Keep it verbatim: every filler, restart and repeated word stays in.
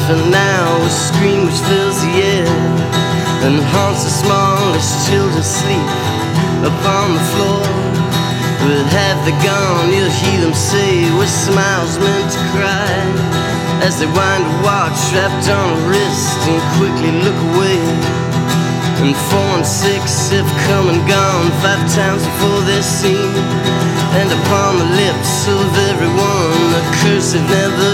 different now, a scream which fills the air and haunts the smallest children sleep upon the floor. With half the gone, you'll hear them say with smiles meant to cry, as they wind a watch wrapped on a wrist and quickly look away. And four and six have come and gone five times before they're seen, and upon the lips of everyone a curse they've never